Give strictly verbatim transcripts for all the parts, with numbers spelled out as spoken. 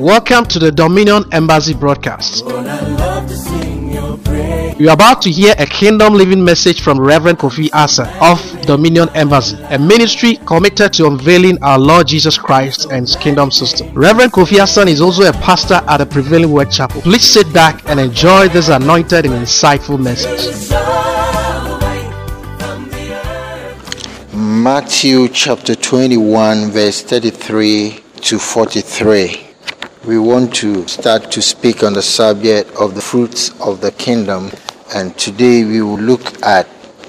Welcome to the Dominion Embassy broadcast. You are about to hear a kingdom living message from Reverend Kofi Asa of Dominion Embassy, a ministry committed to unveiling our Lord Jesus Christ and His kingdom system. Reverend Kofi Asa is also a pastor at the Prevailing Word Chapel. Please sit back and enjoy this anointed and insightful message. Matthew chapter twenty-one, verse thirty-three to forty-three. We want to start to speak on the subject of the fruits of the kingdom, and today we will look at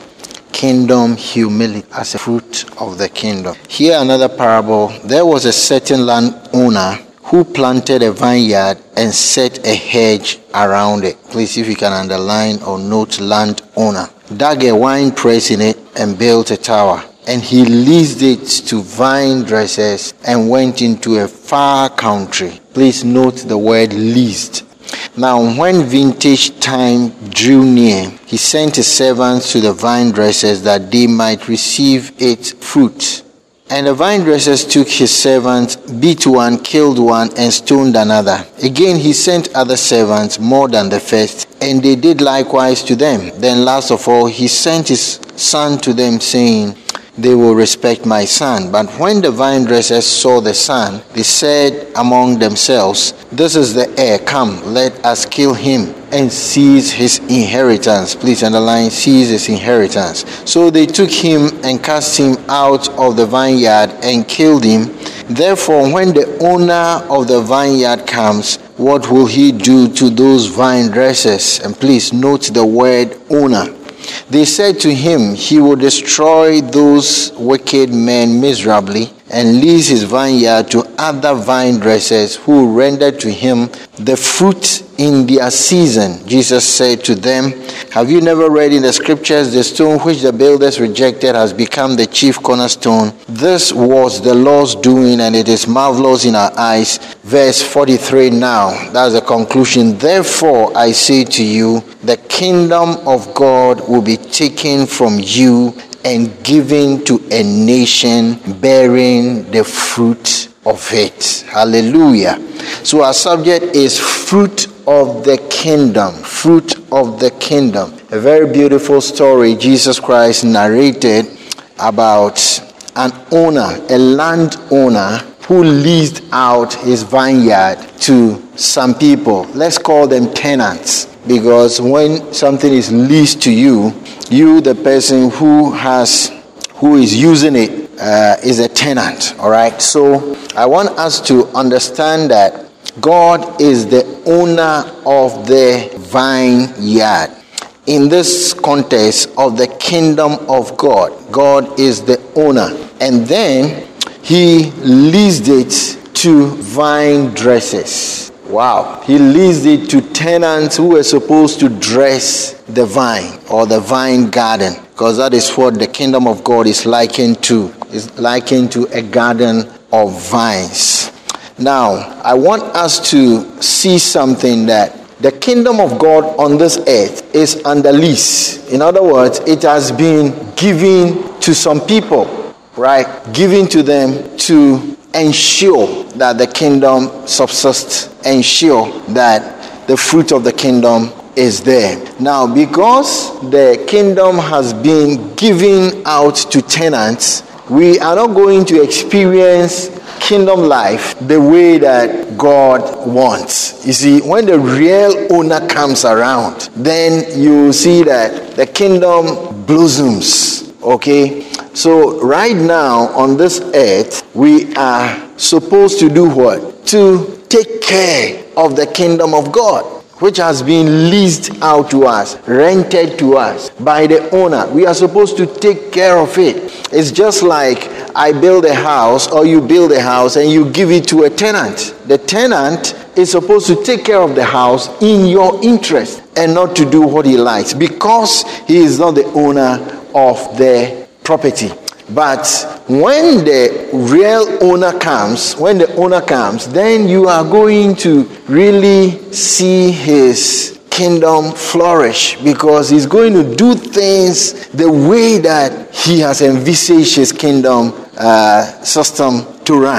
kingdom humility as a fruit of the kingdom. Here another parable. There was a certain landowner who planted a vineyard and set a hedge around it. Please, if you can underline or note landowner. Dug a wine press in it and built a tower. And he leased it to vine dressers and went into a far country. Please note the word leased. Now, when vintage time drew near, he sent his servants to the vine dressers that they might receive its fruit. And the vine dressers took his servants, beat one, killed one, and stoned another. Again he sent other servants more than the first, and they did likewise to them. Then last of all he sent his son to them, saying, they will respect my son. But when the vine dressers saw the son, they said among themselves, this is the heir, come, let us kill him and seize his inheritance. Please underline, seize his inheritance. So they took him and cast him out of the vineyard and killed him. Therefore, when the owner of the vineyard comes, what will he do to those vine dressers? And please note the word owner. They said to him, he will destroy those wicked men miserably and lease his vineyard to other vine dressers who render to him the fruit in their season. Jesus said to them, have you never read in the scriptures, the stone which the builders rejected has become the chief cornerstone? This was the Lord's doing, and it is marvelous in our eyes. Verse forty-three now, that's the conclusion. Therefore I say to you, the kingdom of God will be taken from you and given to a nation bearing the fruit of it. Hallelujah. So our subject is fruit of the kingdom. Fruit of the kingdom. A very beautiful story Jesus Christ narrated about an owner, a landowner who leased out his vineyard to some people. Let's call them tenants, because when something is leased to you, you, the person who has, who is using it, uh, is a tenant. All right. So I want us to understand that God is the owner of the vineyard. In this context of the kingdom of God, God is the owner, and then He leased it to vine dressers. Wow. He leased it to tenants who were supposed to dress the vine or the vine garden, because that is what the kingdom of God is likened to. It's likened to a garden of vines. Now, I want us to see something, that the kingdom of God on this earth is under lease. In other words, it has been given to some people, right? Given to them to ensure that the kingdom subsists, ensure that the fruit of the kingdom is there. Now, because the kingdom has been given out to tenants, we are not going to experience kingdom life the way that God wants. You see, when the real owner comes around, then you see that the kingdom blossoms. Okay? So right now on this earth, we are supposed to do what? To take care of the kingdom of God, which has been leased out to us, rented to us by the owner. We are supposed to take care of it. It's just like I build a house, or you build a house and you give it to a tenant. The tenant is supposed to take care of the house in your interest and not to do what he likes, because he is not the owner of the property. But when the real owner comes, when the owner comes, then you are going to really see his kingdom flourish, because he's going to do things the way that he has envisaged his kingdom uh, system to run.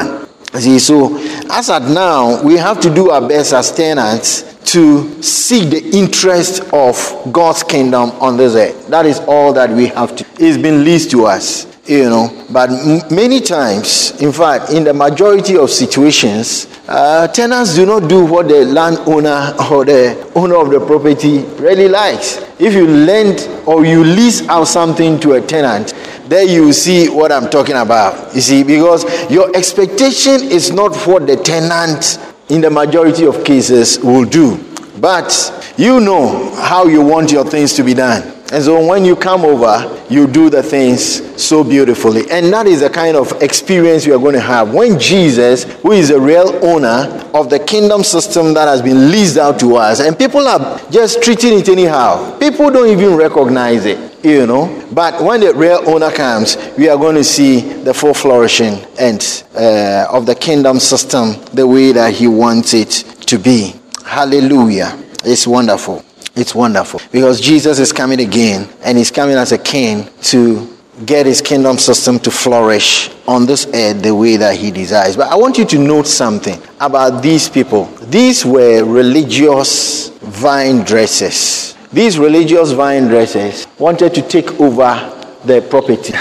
See, so as at now, we have to do our best as tenants to seek the interest of God's kingdom on this earth. That is all that we have to. It's been leased to us, you know. But m- many times, in fact, in the majority of situations, uh, tenants do not do what the landowner or the owner of the property really likes. If you lend or you lease out something to a tenant, there you see what I'm talking about. You see, because your expectation is not what the tenant in the majority of cases will do. But you know how you want your things to be done. And so when you come over, you do the things so beautifully. And that is the kind of experience we are going to have when Jesus, who is the real owner of the kingdom system that has been leased out to us, and people are just treating it anyhow. People don't even recognize it, you know. But when the real owner comes, we are going to see the full flourishing and uh, of the kingdom system the way that he wants it to be. Hallelujah. It's wonderful. It's wonderful because Jesus is coming again, and he's coming as a king to get his kingdom system to flourish on this earth the way that he desires. But I want you to note something about these people. These were religious vine dressers. These religious vine dressers wanted to take over the property.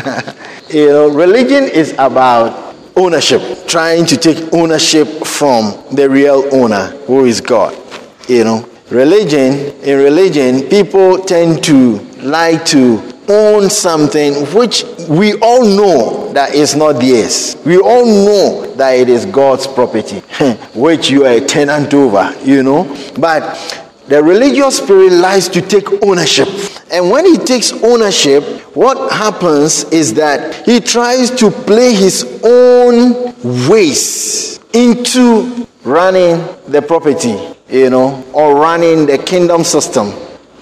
You know, religion is about ownership, trying to take ownership from the real owner, who is God. You know, Religion, in religion, people tend to like to own something which we all know that is not theirs. We all know that it is God's property, which you are a tenant over, you know. But the religious spirit likes to take ownership. And when he takes ownership, what happens is that he tries to play his own ways into running the property, you know, or running the kingdom system.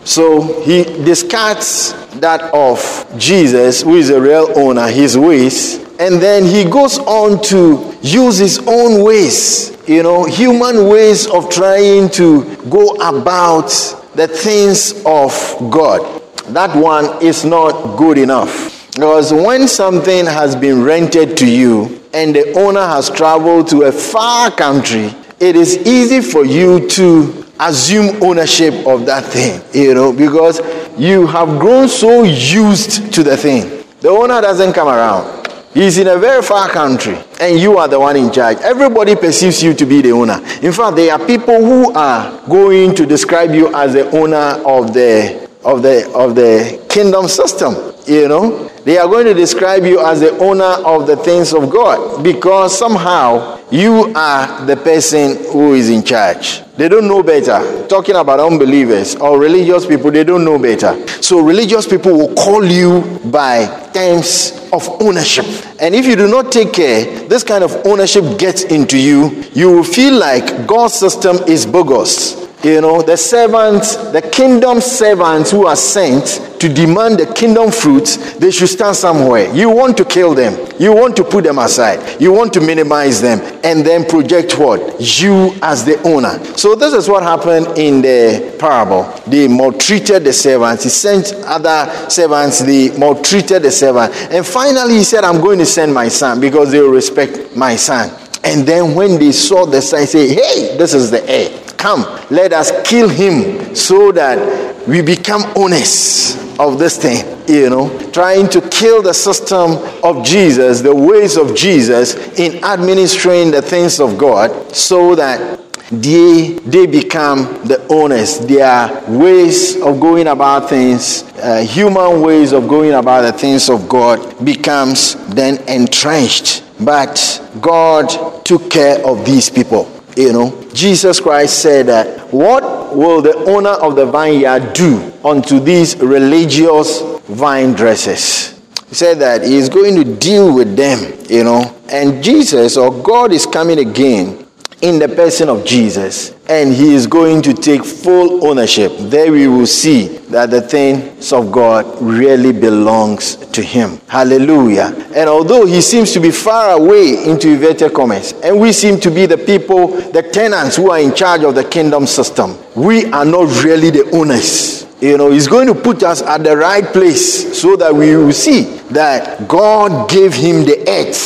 So he discards that of Jesus, who is the real owner, his ways, and then he goes on to use his own ways, you know, human ways of trying to go about the things of God. That one is not good enough. Because when something has been rented to you and the owner has traveled to a far country, it is easy for you to assume ownership of that thing, you know, because you have grown so used to the thing. The owner doesn't come around. He's in a very far country and you are the one in charge. Everybody perceives you to be the owner. In fact, there are people who are going to describe you as the owner of the of the of the kingdom system, you know. They are going to describe you as the owner of the things of God because somehow you are the person who is in charge. They don't know better. Talking about unbelievers or religious people, they don't know better. So religious people will call you by terms of ownership. And if you do not take care, this kind of ownership gets into you. You will feel like God's system is bogus. You know, the servants, the kingdom servants who are sent to demand the kingdom fruits, they should stand somewhere. You want to kill them. You want to put them aside. You want to minimize them and then project what? You as the owner. So this is what happened in the parable. They maltreated the servants. He sent other servants. They maltreated the servant. And finally he said, I'm going to send my son because they will respect my son. And then when they saw the son, they say, hey, this is the heir. Come, let us kill him so that we become owners of this thing, you know, trying to kill the system of Jesus, the ways of Jesus in administering the things of God so that they, they become the owners. Their ways of going about things, uh, human ways of going about the things of God becomes then entrenched. But God took care of these people. You know, Jesus Christ said that, what will the owner of the vineyard do unto these religious vine dressers? He said that he is going to deal with them, you know. And Jesus, or God, is coming again in the person of Jesus, and he is going to take full ownership. There we will see that the things of God really belongs to him. Hallelujah. And although he seems to be far away into inverted commas, and we seem to be the people, the tenants who are in charge of the kingdom system, we are not really the owners. You know, he's going to put us at the right place so that we will see that God gave him the earth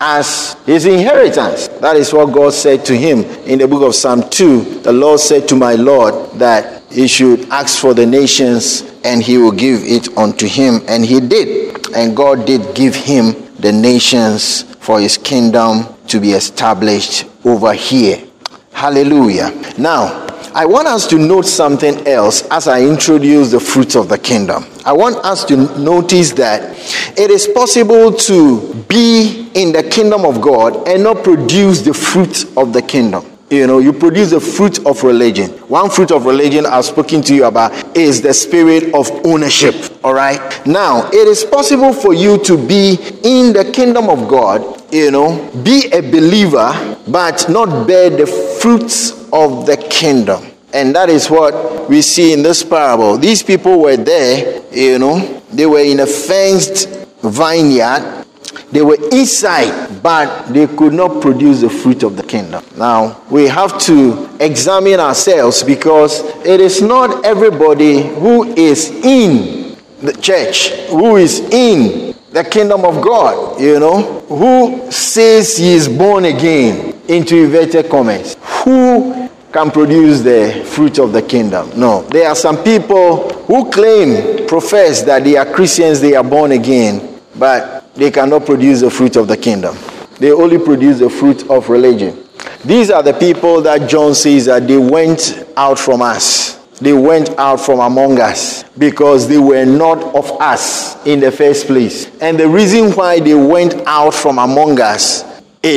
as his inheritance. That is what God said to him in the book of Psalm two. The Lord said to my Lord that he should ask for the nations and he will give it unto him. And he did. And God did give him the nations for his kingdom to be established over here. Hallelujah. Now, I want us to note something else as I introduce the fruits of the kingdom. I want us to notice that it is possible to be in the kingdom of God and not produce the fruit of the kingdom. You know, you produce the fruit of religion. One fruit of religion I've spoken to you about is the spirit of ownership. All right. Now, it is possible for you to be in the kingdom of God, you know, be a believer, but not bear the fruits of the kingdom. And that is what we see in this parable. These people were there, you know, they were in a fenced vineyard. They were inside, but they could not produce the fruit of the kingdom. Now, we have to examine ourselves, because it is not everybody who is in the church, who is in the kingdom of God, you know, who says he is born again, into inverted commas, who can produce the fruit of the kingdom. No. There are some people who claim, profess that they are Christians, they are born again, but they cannot produce the fruit of the kingdom. They only produce the fruit of religion. These are the people that John says that they went out from us. They went out from among us because they were not of us in the first place. And the reason why they went out from among us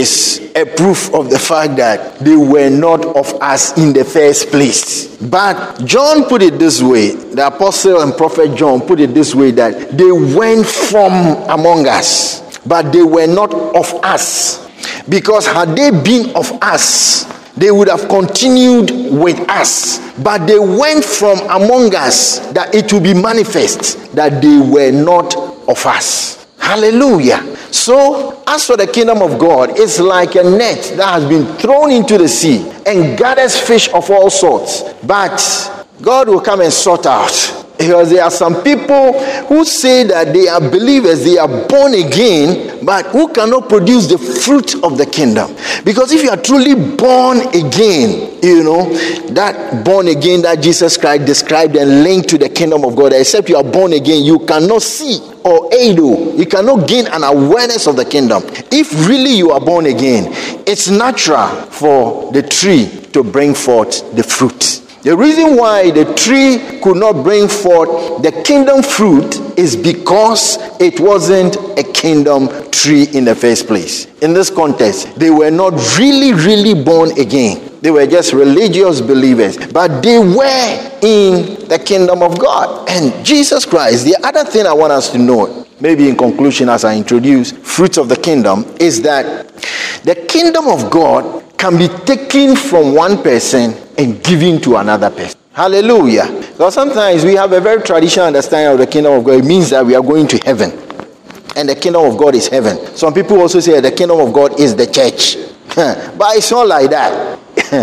is a proof of the fact that they were not of us in the first place. But John put it this way, the apostle and prophet John put it this way, that they went from among us, but they were not of us. Because had they been of us, they would have continued with us. But they went from among us, that it will be manifest that they were not of us. Hallelujah. So, as for the kingdom of God, it's like a net that has been thrown into the sea and gathers fish of all sorts. But God will come and sort out. Because there are some people who say that they are believers, they are born again, but who cannot produce the fruit of the kingdom. Because if you are truly born again, you know, that born again that Jesus Christ described and linked to the kingdom of God, except you are born again, you cannot see or aid, you cannot gain an awareness of the kingdom. If really you are born again, it's natural for the tree to bring forth the fruit. The reason why the tree could not bring forth the kingdom fruit is because it wasn't a kingdom tree in the first place. In this context, they were not really, really born again. They were just religious believers, but they were in the kingdom of God. And Jesus Christ, the other thing I want us to know, maybe in conclusion as I introduce fruits of the kingdom, is that the kingdom of God can be taken from one person and given to another person. Hallelujah. Because sometimes we have a very traditional understanding of the kingdom of God. It means that we are going to heaven. And the kingdom of God is heaven. Some people also say the kingdom of God is the church. But it's not like that.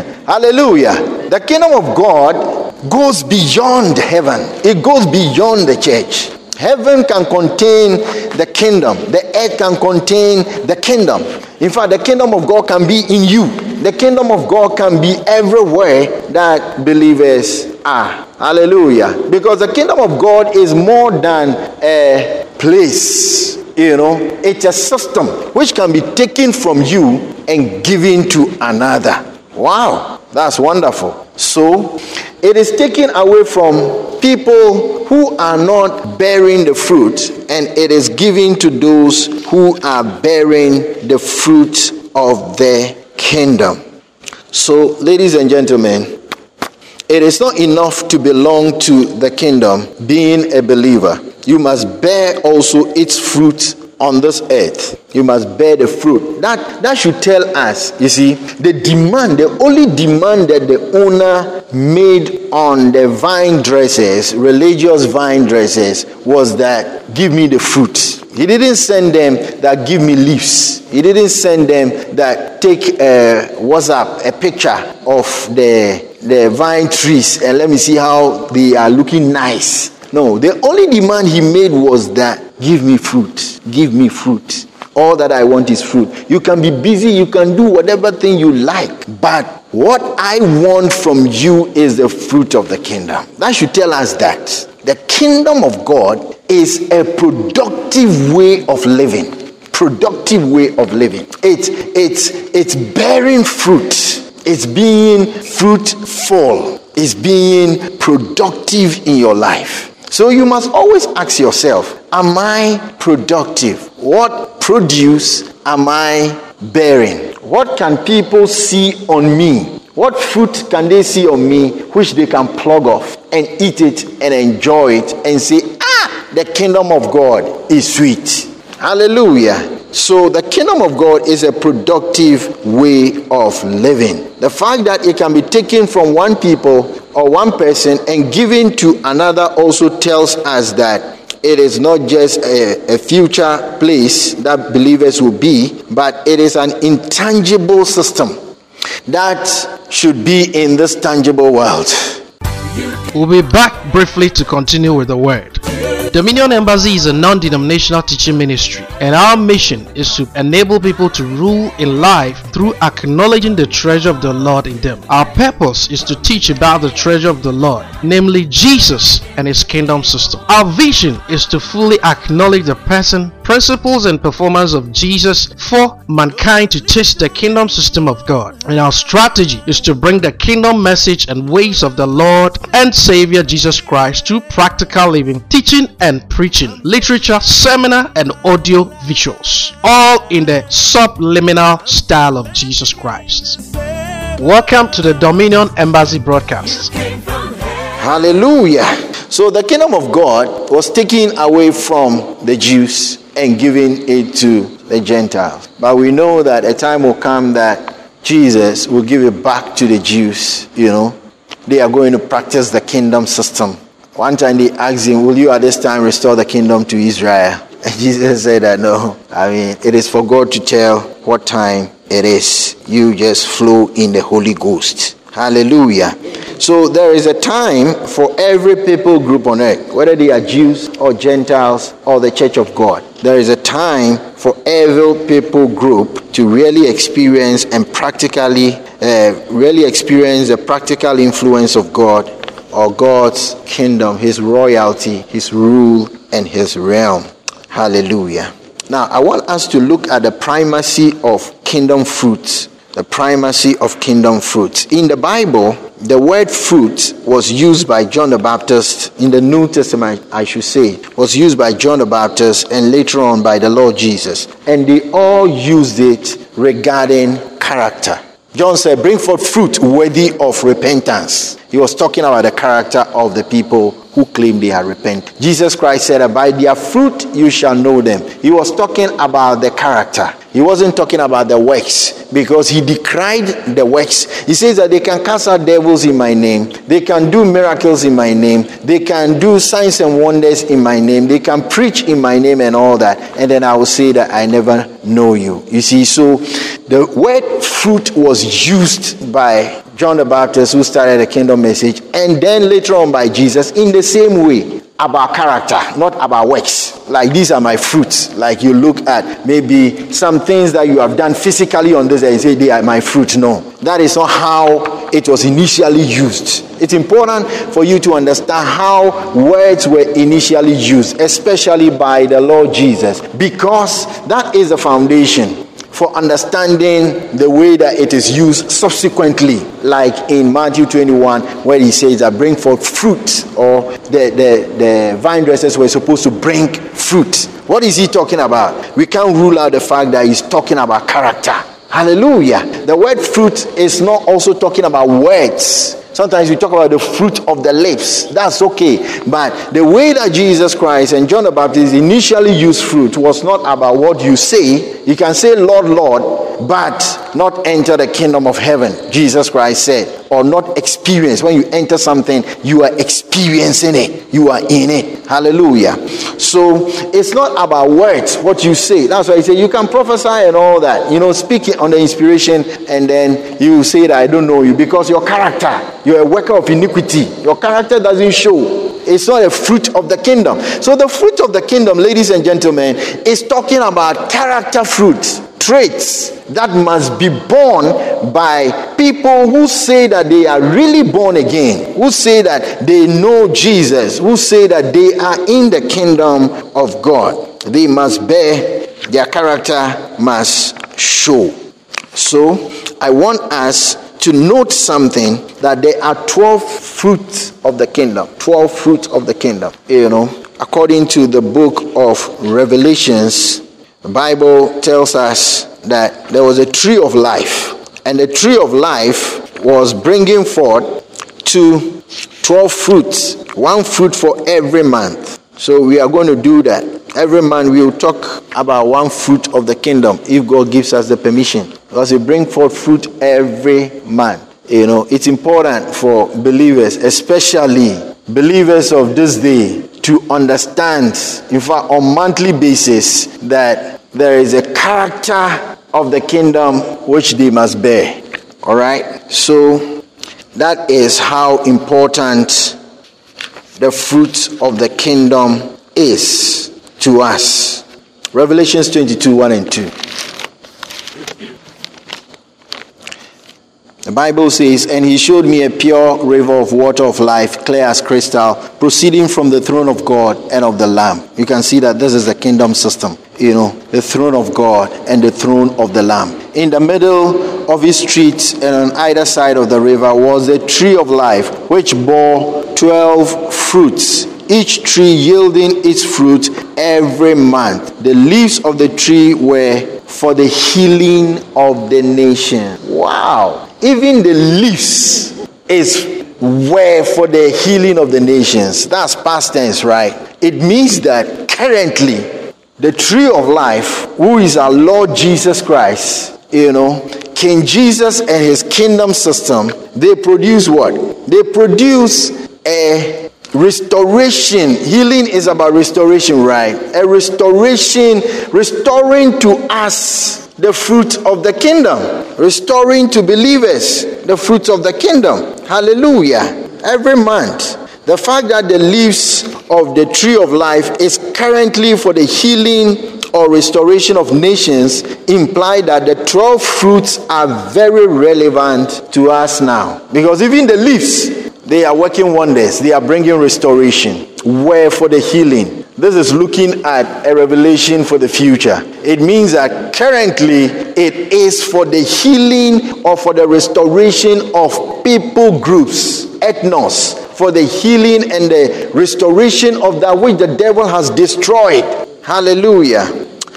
Hallelujah. The kingdom of God goes beyond heaven. It goes beyond the church. Heaven can contain the kingdom. The earth can contain the kingdom. In fact, the kingdom of God can be in you. The kingdom of God can be everywhere that believers are. Hallelujah. Because the kingdom of God is more than a place. You know, it's a system which can be taken from you and given to another. Wow, that's wonderful. So, it is taken away from people who are not bearing the fruit, and it is given to those who are bearing the fruit of the kingdom. So, ladies and gentlemen, it is not enough to belong to the kingdom, being a believer. You must bear also its fruit on this earth. You must bear the fruit. That that should tell us, you see, the demand, the only demand that the owner made on the vine dressers, religious vine dressers, was that give me the fruit. He didn't send them that give me leaves. He didn't send them that take a what's up, a picture of the the vine trees and let me see how they are looking nice. No, the only demand he made was that give me fruit, give me fruit. All that I want is fruit. You can be busy, you can do whatever thing you like, but what I want from you is the fruit of the kingdom. That should tell us that the kingdom of God is a productive way of living. Productive way of living. It's it's it's bearing fruit. It's being fruitful. It's being productive in your life. So you must always ask yourself, am I productive? What produce am I bearing? What can people see on me? What fruit can they see on me which they can plug off and eat it and enjoy it and say, ah, the kingdom of God is sweet. Hallelujah. So the kingdom of God is a productive way of living. The fact that it can be taken from one people or one person and given to another also tells us that it is not just a, a future place that believers will be, but it is an intangible system that should be in this tangible world. We'll be back briefly to continue with the word. Dominion Embassy is a non-denominational teaching ministry, and our mission is to enable people to rule in life through acknowledging the treasure of the Lord in them. Our purpose is to teach about the treasure of the Lord, namely Jesus and his kingdom system. Our vision is to fully acknowledge the person, principles, and performance of Jesus for mankind to taste the kingdom system of God. And our strategy is to bring the kingdom message and ways of the Lord and Savior Jesus Christ to practical living, teaching and preaching, literature, seminar, and audio visuals, all in the subliminal style of Jesus Christ. Welcome to the Dominion Embassy broadcast. Hallelujah. So the kingdom of God was taken away from the Jews and given it to the Gentiles. But we know that a time will come that Jesus will give it back to the Jews. You know, they are going to practice the kingdom system. One time they asked him, will you at this time restore the kingdom to Israel? And Jesus said that no. I mean, it is for God to tell what time it is. You just flow in the Holy Ghost. Hallelujah. So there is a time for every people group on earth, whether they are Jews or Gentiles or the Church of God. There is a time for every people group to really experience and practically, uh, really experience the practical influence of God, or God's kingdom, his royalty, his rule, and his realm. Hallelujah. Now, I want us to look at the primacy of kingdom fruits. The primacy of kingdom fruits. In the Bible, the word fruit was used by John the Baptist, in the New Testament, I should say, was used by John the Baptist and later on by the Lord Jesus. And they all used it regarding character. John said, bring forth fruit worthy of repentance. He was talking about the character of the people who claim they are repentant. Jesus Christ said, by their fruit you shall know them. He was talking about the character. He wasn't talking about the works, because he decried the works. He says that they can cast out devils in my name. They can do miracles in my name. They can do signs and wonders in my name. They can preach in my name and all that. And then I will say that I never know you. You see, so the word fruit was used by John the Baptist, who started the kingdom message, and then later on by Jesus in the same way, about character, not about works. Like, these are my fruits. Like, you look at maybe some things that you have done physically on this and say they are my fruit. No, that is not how it was initially used. It's important for you to understand how words were initially used, especially by the Lord Jesus, because that is the foundation for understanding the way that it is used subsequently, like in Matthew twenty-one, where he says that bring forth fruit, or the, the, the vine dressers were supposed to bring fruit. What is he talking about? We can't rule out the fact that he's talking about character. Hallelujah. The word fruit is not also talking about words. Sometimes we talk about the fruit of the lips. That's okay. But the way that Jesus Christ and John the Baptist initially used fruit was not about what you say. You can say, Lord, Lord, but not enter the kingdom of heaven, Jesus Christ said. Or not experience. When you enter something, you are experiencing it. You are in it. Hallelujah. So it's not about words, what you say. That's why I say you can prophesy and all that. You know, speaking under inspiration, and then you say that I don't know you, because your character, you're a worker of iniquity. Your character doesn't show. It's not a fruit of the kingdom. So the fruit of the kingdom, ladies and gentlemen, is talking about character fruits, traits that must be born by people who say that they are really born again, who say that they know Jesus, who say that they are in the kingdom of God. They must bear, their character must show. So I want us to note something, that there are twelve fruits of the kingdom. twelve fruits of the kingdom. You know, according to the book of Revelations, the Bible tells us that there was a tree of life, and the tree of life was bringing forth to twelve fruits, one fruit for every month. So we are going to do that. Every month we will talk about one fruit of the kingdom, if God gives us the permission, because we bring forth fruit every month. You know, it's important for believers, especially believers of this day, to understand, in fact, on monthly basis, that there is a character of the kingdom which they must bear. All right? So that is how important the fruit of the kingdom is to us. Revelations twenty-two, one and two. The Bible says, and he showed me a pure river of water of life, clear as crystal, proceeding from the throne of God and of the Lamb. You can see that this is the kingdom system. You know, the throne of God and the throne of the Lamb. In the middle of his streets and on either side of the river was the tree of life, which bore twelve fruits, each tree yielding its fruit every month. The leaves of the tree were for the healing of the nation. Wow. Even the leaves is were for the healing of the nations. That's past tense, right? It means that currently the tree of life, who is our Lord Jesus Christ, you know, King Jesus and his kingdom system, they produce what? They produce a restoration. Healing is about restoration, right? A restoration, restoring to us the fruit of the kingdom, restoring to believers the fruits of the kingdom. Hallelujah. Every month. The fact that the leaves of the tree of life is currently for the healing or restoration of nations imply that the twelve fruits are very relevant to us now. Because even the leaves, they are working wonders. They are bringing restoration. Where for the healing. This is looking at a revelation for the future. It means that currently it is for the healing or for the restoration of people groups, ethnos, for the healing and the restoration of that which the devil has destroyed. Hallelujah.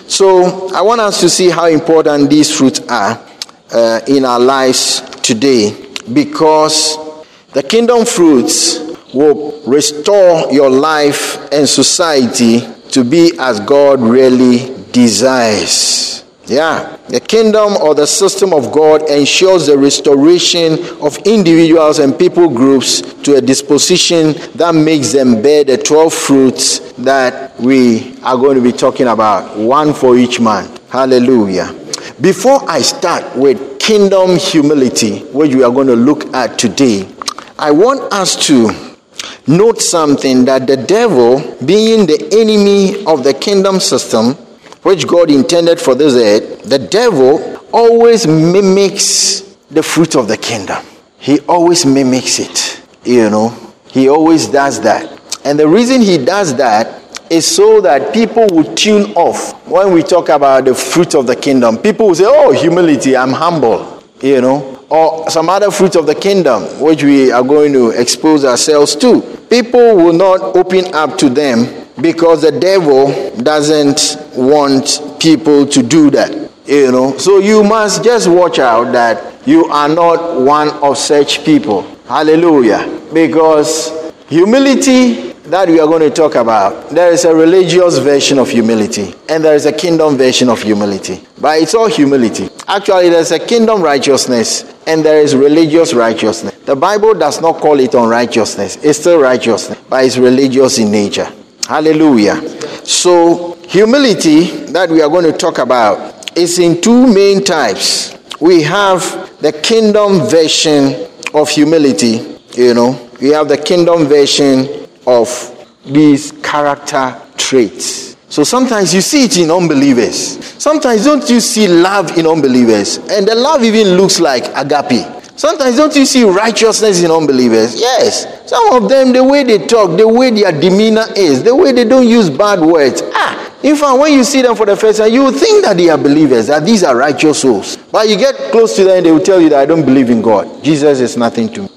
So I want us to see how important these fruits are uh, in our lives today, because the kingdom fruits will restore your life and society to be as God really desires. Yeah. The kingdom or the system of God ensures the restoration of individuals and people groups to a disposition that makes them bear the twelve fruits that we are going to be talking about, one for each man. Hallelujah. Before I start with kingdom humility, which we are going to look at today, I want us to note something, that the devil, being the enemy of the kingdom system, which God intended for this earth, the devil always mimics the fruit of the kingdom. He always mimics it. You know, he always does that. And the reason he does that is so that people will tune off when we talk about the fruit of the kingdom. People will say, oh, humility, I'm humble, you know. Or some other fruit of the kingdom, which we are going to expose ourselves to. People will not open up to them because the devil doesn't want people to do that. You know, so you must just watch out that you are not one of such people. Hallelujah. Because humility that we are going to talk about, there is a religious version of humility and there is a kingdom version of humility. But it's all humility. Actually, there's a kingdom righteousness and there is religious righteousness. The Bible does not call it unrighteousness. It's still righteousness, but it's religious in nature. Hallelujah. So, humility that we are going to talk about is in two main types. We have the kingdom version of humility, you know. We have the kingdom version of these character traits. So sometimes you see it in unbelievers. Sometimes don't you see love in unbelievers? And the love even looks like agape. Sometimes don't you see righteousness in unbelievers? Yes. Some of them, the way they talk, the way their demeanor is, the way they don't use bad words. Ah, in fact, when you see them for the first time, you will think that they are believers, that these are righteous souls. But you get close to them, they will tell you that I don't believe in God. Jesus is nothing to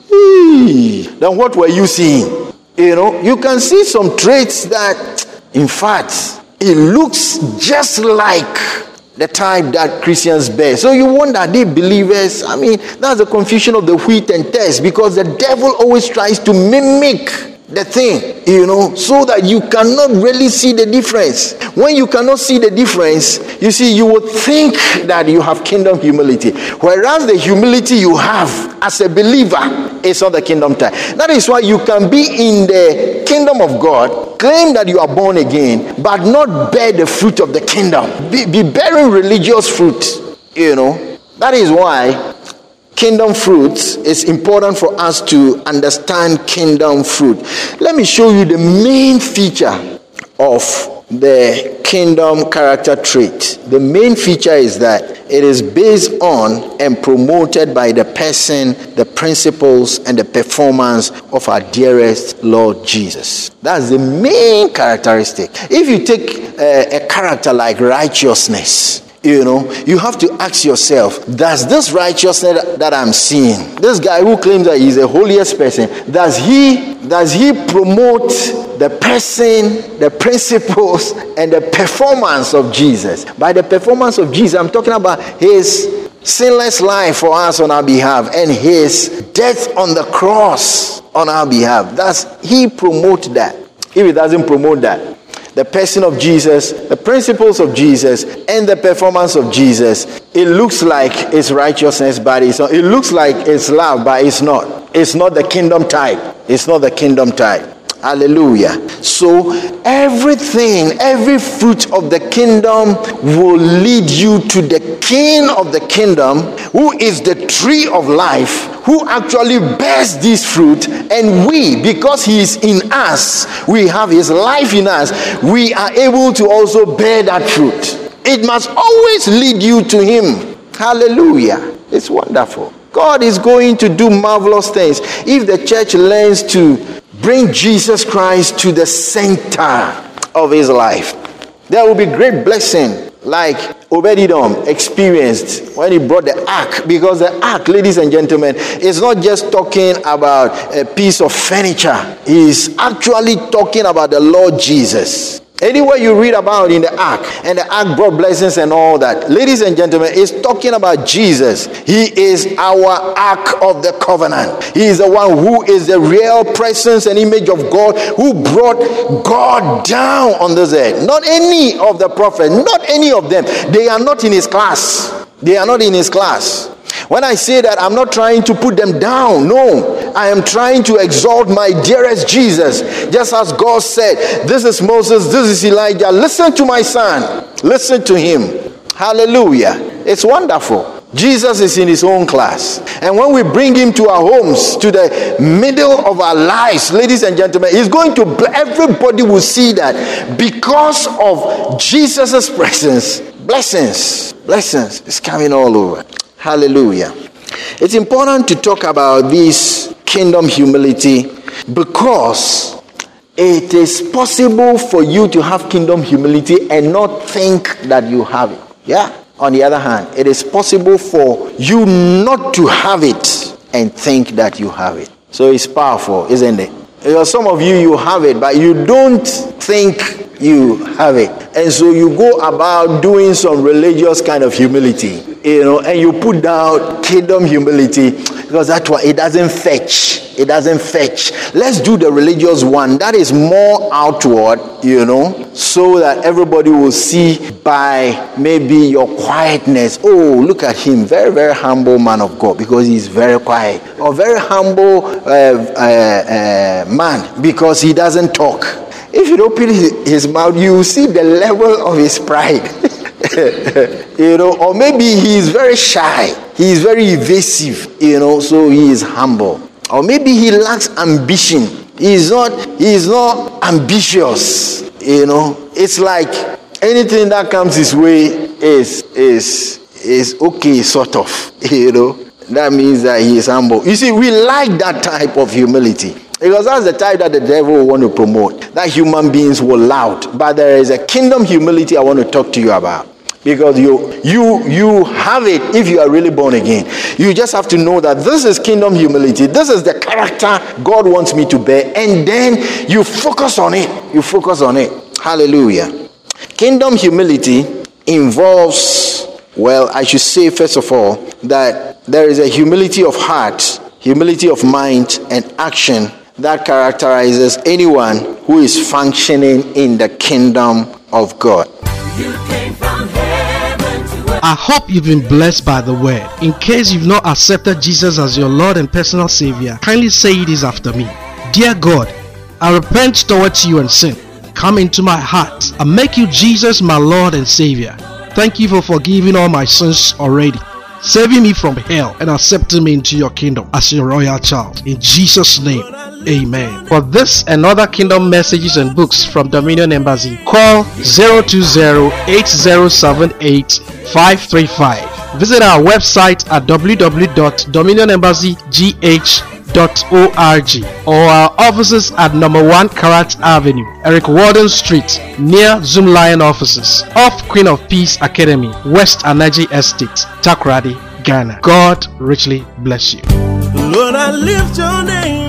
me. Then what were you seeing? You know, you can see some traits that, in fact, it looks just like the type that Christians bear. So you wonder, are they believers? I mean, that's the confusion of the wheat and tares, because the devil always tries to mimic the thing, you know, so that you cannot really see the difference. When you cannot see the difference, you see, you would think that you have kingdom humility, whereas the humility you have as a believer is not the kingdom type. That is why you can be in the kingdom of God, claim that you are born again, but not bear the fruit of the kingdom. Be, be bearing religious fruit, you know. That is why kingdom fruits, is important for us to understand kingdom fruit. Let me show you the main feature of the kingdom character trait. The main feature is that it is based on and promoted by the person, the principles, and the performance of our dearest Lord Jesus. That's the main characteristic. If you take uh, a character like righteousness, you know, you have to ask yourself, does this righteousness that I'm seeing, this guy who claims that he's the holiest person, does he does he promote the person, the principles, and the performance of Jesus? By the performance of Jesus, I'm talking about his sinless life for us on our behalf and his death on the cross on our behalf. Does he promote that? If he doesn't promote that, the person of Jesus, the principles of Jesus, and the performance of Jesus, it looks like it's righteousness, but it's not. It looks like it's love, but it's not. It's not the kingdom type. It's not the kingdom type. Hallelujah. So everything, every fruit of the kingdom will lead you to the King of the kingdom, who is the tree of life, who actually bears this fruit. And we, because he is in us, we have his life in us, we are able to also bear that fruit. It must always lead you to him. Hallelujah. It's wonderful. God is going to do marvelous things if the church learns to bring Jesus Christ to the center of his life. There will be great blessing, like Obed-Edom experienced when he brought the ark. Because the ark, ladies and gentlemen, is not just talking about a piece of furniture. He's actually talking about the Lord Jesus. Anywhere you read about in the ark, and the ark brought blessings and all that, ladies and gentlemen, it's talking about Jesus. He is our ark of the covenant. He is the one who is the real presence and image of God, who brought God down on this earth. Not any of the prophets, not any of them. They are not in his class. They are not in his class. When I say that, I'm not trying to put them down. No, I am trying to exalt my dearest Jesus. Just as God said, this is Moses, this is Elijah. Listen to my son. Listen to him. Hallelujah. It's wonderful. Jesus is in his own class. And when we bring him to our homes, to the middle of our lives, ladies and gentlemen, he's going to, everybody will see that because of Jesus' presence, blessings, blessings is coming all over. Hallelujah. It's important to talk about this kingdom humility because it is possible for you to have kingdom humility and not think that you have it. Yeah. On the other hand, it is possible for you not to have it and think that you have it. So it's powerful, isn't it? Because some of you, you have it, but you don't think you have it. And so you go about doing some religious kind of humility, you know, and you put down kingdom humility because that's why it doesn't fetch. It doesn't fetch. Let's do the religious one that is more outward, you know, so that everybody will see by maybe your quietness. Oh, look at him, very, very humble man of God because he's very quiet. Or very humble uh, uh, uh, man because he doesn't talk. If you open his mouth, you will see the level of his pride. You know, or maybe he is very shy. He is very evasive, you know, so he is humble. Or maybe he lacks ambition. He's not, he's not ambitious. You know, it's like anything that comes his way is is is okay, sort of. You know, that means that he is humble. You see, we like that type of humility. Because that's the type that the devil will want to promote. That human beings were loud. But there is a kingdom humility I want to talk to you about. Because you you you have it if you are really born again. You just have to know that this is kingdom humility. This is the character God wants me to bear. And then you focus on it. You focus on it. Hallelujah. Kingdom humility involves, well, I should say first of all, that there is a humility of heart, humility of mind, and action that characterizes anyone who is functioning in the kingdom of God. You came from heaven to earth. I hope you've been blessed by the word. In case you've not accepted Jesus as your Lord and personal Savior, kindly say this after me. Dear God, I repent towards you and sin. Come into my heart and make you Jesus my Lord and Savior. Thank you for forgiving all my sins already, saving me from hell and accepting me into your kingdom as your royal child. In Jesus' name, amen. For this and other kingdom messages and books from Dominion Embassy, call zero two zero, eight zero seven eight, five three five. Visit our website at w w w dot dominion embassy g h dot org or our offices at number one Karat Avenue, Eric Warden Street, near Zoom Lion offices, off Queen of Peace Academy, West Anaji Estate, Takoradi, Ghana. God richly bless you. Lord, I lift your name.